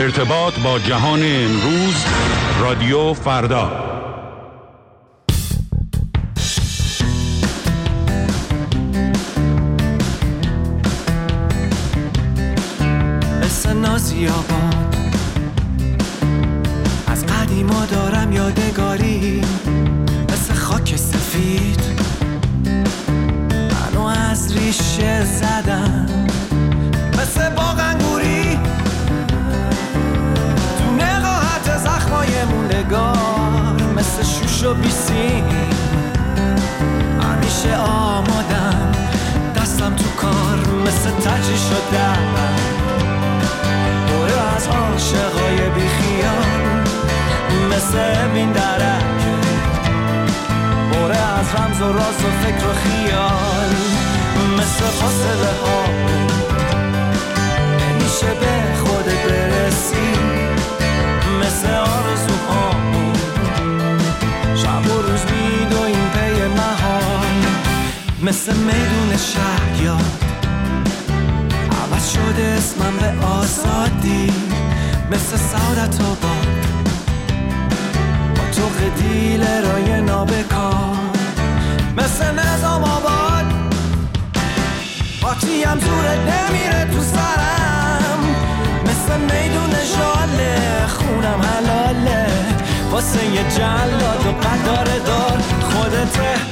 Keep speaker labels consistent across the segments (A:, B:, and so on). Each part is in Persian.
A: ارتباط با جهان امروز، رادیو فردا.
B: مثل نازی آباد از قدیما دارم یادگاری، مثل خاک سفید منو از ریشه زدم، مثل باغ انگوری تو نقاهت زخمای موندگار، مثل شوش و بیسیم همیشه آمادم، دستم تو کار مثل تجی شدم، دوره از عاشقای بیخیال مثل این درک، دوره از رمز و راز و فکر و خیال، مثل فاصله ها نمیشه به خودت برسی، مثل آرزوها شب و روز میدویم پی محال، مثل میدون شهریار عوض شده اسمم به آزادی، مثل سعادت آباد با تو دیل رای نابکار، مثل نظام آباد پاچیم زورت نمیره تو سرم، مثل میدون ژاله خونم حلاله واسه یه جلاد و قداره دار، خود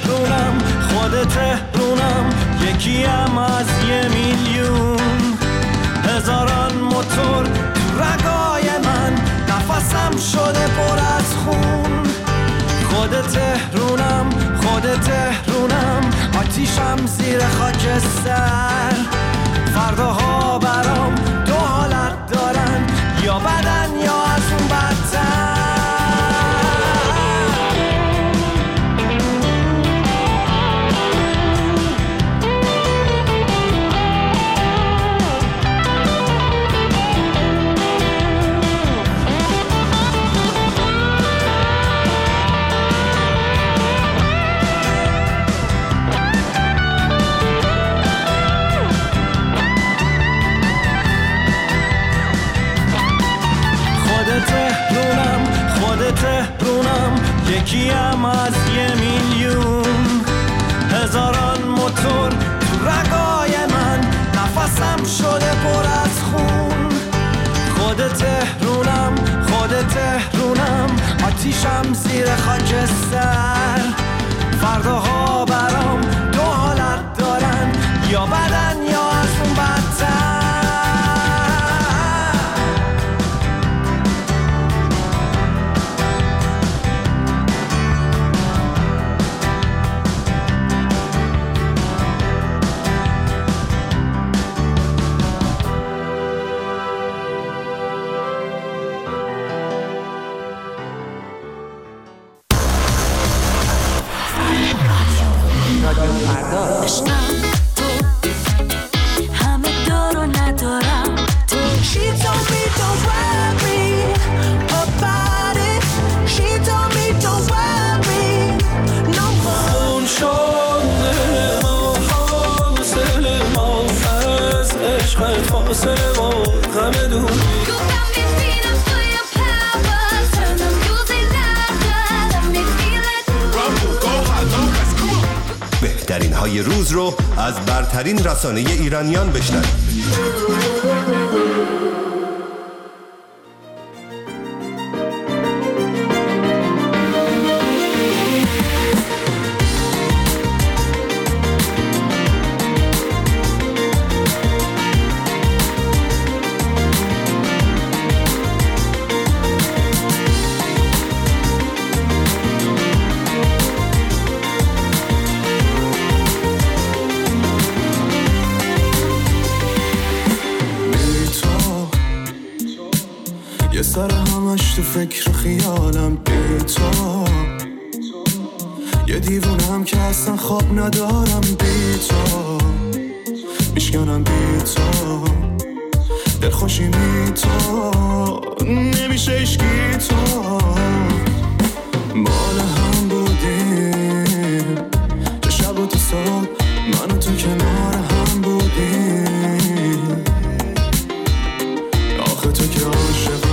B: تهرونم یکیم از 1,000,000، هزاران موتور تو رگای من نفسم شده پر از خون، خود تهرونم آتیشم زیر خاکستر، فرداها برام دو حالت دارن، یا بدن یا از اون بدتر. تهرونم یکیم از 1,000,000، هزاران موتور تو رگای من نفسم شده پر از خون، خود تهرونم آتیشم زیر خاکستر، فرداها برام دو حالت دارن، یا بدن یا از اون بدتر.
C: بهترین های روز رو از برترین رسانه ایرانیان بشنوید.
B: یه سر همش تو فکر و خیالم بی تو، یه دیوونم که اصلا خواب ندارم بی تو، میشکنم بی تو، دلخوشی بی تو، نمیشه عشقی تو، مال هم بودیم چه شب و تو صبح من و تو کنار هم بودیم، آخه تو که عاشق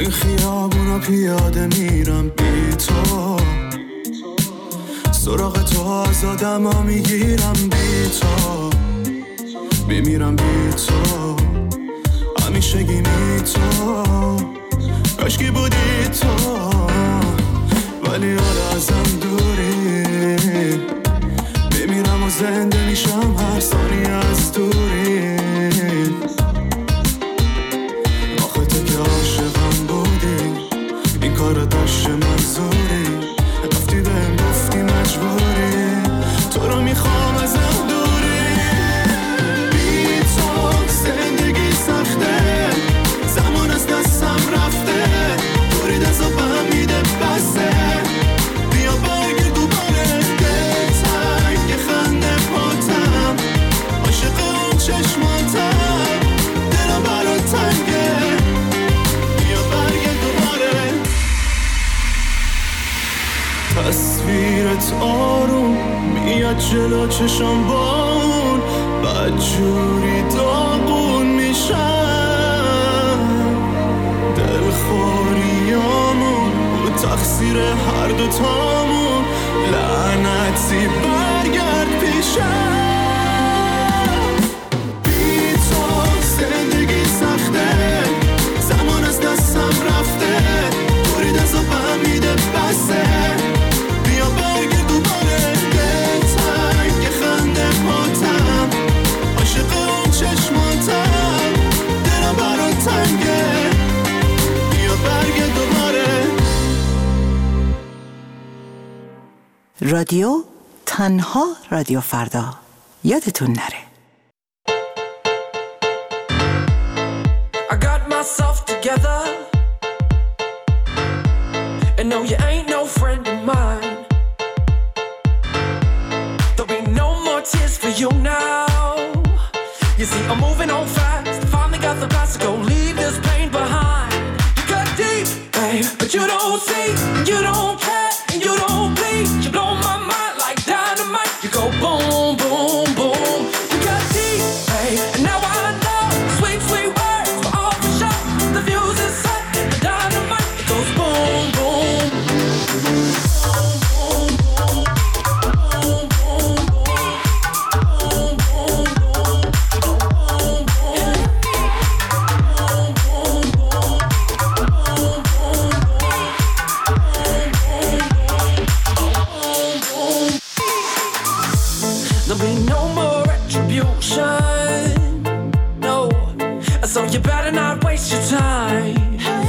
D: این خیابونا پیاده میرم بی تو، سراغ تو از آدم ها میگیرم بی تو، میمیرم بی تو، همیشگی می تو، کاشکی بودی تو، ولی حالا ازم دوری، میمیرم و زنده میشم هر ثانیه از دوری. آخه تو که عاشقم بودی، این کار داشت منظوری، رفتی بهم گفتی مجبوری، تو رو میخوام ازم دوری. بی تو زندگی سخته، زمان از دستم رفته، دوری دستم میده بسه، بیا برگرد دوباره، دلتنگ خنده پاتم، عاشق اون چشماتم، دلم برات تنگه، بیا برگرد دوباره. تصویرت آروم میاد جلو چشم با اون، بدجوری داغون میشم، دلخوریامون بود تقصیر هر دوتامون، لعنتی برگرد پیشم. بی تو زندگی سخته، زمان از دستم رفته، دوری دستم میده بسه، بیا برگرد دوباره، دلتنگ خنده پاتم، عاشق اون چشماتم، دلم برات تنگه، بیا برگرد دوباره.
E: رادیو تنها رادیو فردا، یادتون نره.
B: I got myself together, and no, you ain't no friend of mine. There'll be no more tears for you now. You see, I'm moving on fast, finally got the past to go, leave this pain behind. You cut deep, babe, but you don't see, you don't care, and you don't bleed. You blow my mind like dynamite, you go boom, boom, boom. You cut deep, babe, and now I know, sweet, sweet words were all for show. The fuse is set, the dynamite, it goes boom, boom. There'll be no more retribution, no, so you better not waste your time.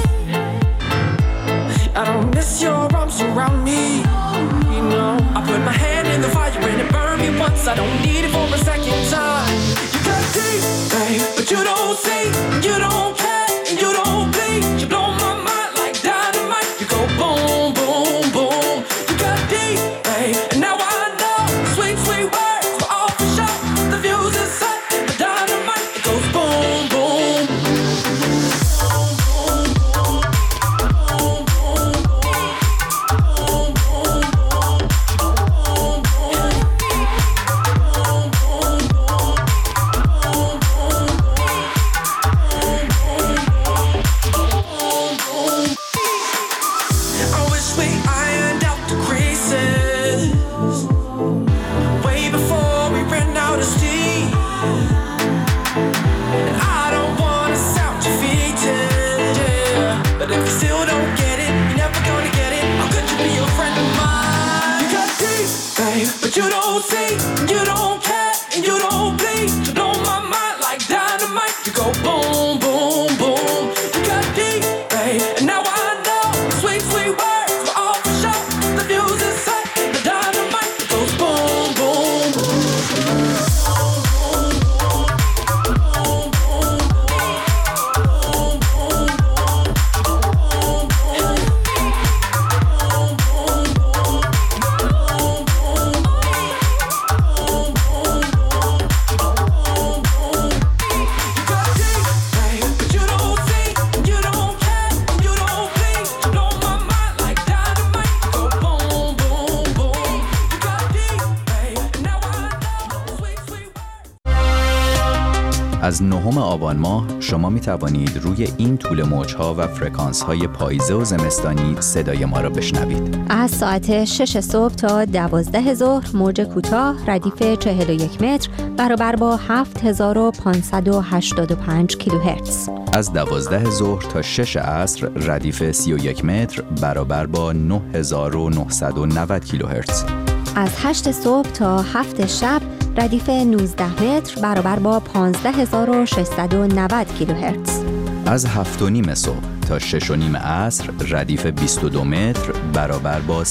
B: I don't miss your arms around me, you know. I put my hand in the fire and it burned me once, I don't need it for a second time. You got deep, babe, but you don't see, you don't care, and you don't bleed. You blow my mind like dynamite, you go boom, boom, boom. You got deep, babe, and now I know, sweet, sweet words were all for show. The fuse is set, the dynamite, it goes boom, boom. I wish we ironed out the creases way before we ran out of steam. And I don't wanna sound defeated, yeah, but if you still don't get it, you're never gonna get it. How could you be a friend of mine? You got deep, babe, but you don't see, you don't care, and you don't bleed. You blow my mind like dynamite, you go boom, boom, boom. You got deep, babe, and now I know, sweet, sweet words were all for show. The fuse is set, the dynamite, it goes boom, boom.
F: از 9 آبان ماه شما می توانید روی این طول موج‌ها و فرکانس‌های پاییزه و زمستانی صدای ما را بشنوید.
G: از ساعت 6 صبح تا 12 ظهر موج کوتاه ردیف 41 متر برابر با 7585 کیلوهرتز. از
F: 12 ظهر تا 6 عصر ردیف 31 متر برابر با 9990 کیلوهرتز.
G: از 8 صبح تا 7 شب ردیف 19 متر برابر با 15690 کیلوهرتز.
F: از 7:30 صبح تا 6:30 عصر ردیف 22 متر برابر با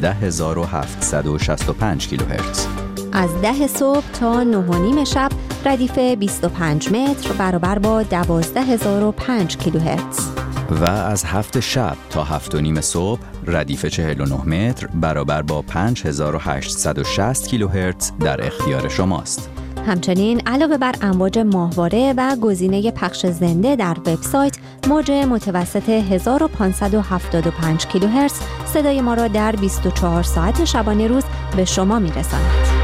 F: 13765 کیلوهرتز.
G: از 10 صبح تا 9:30 شب ردیف 25 متر برابر با 12005 کیلوهرتز.
F: و از 7 شب تا 7:30 صبح ردیف 49 متر برابر با 5860 کیلوهرتز در اختیار شماست.
G: همچنین علاوه بر امواج ماهواره و گزینه پخش زنده در وبسایت، موج متوسط 1575 کیلوهرتز صدای ما را در 24 ساعت شبانه روز به شما می‌رساند.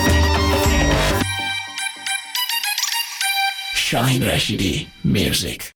B: Shine Rashidi Music.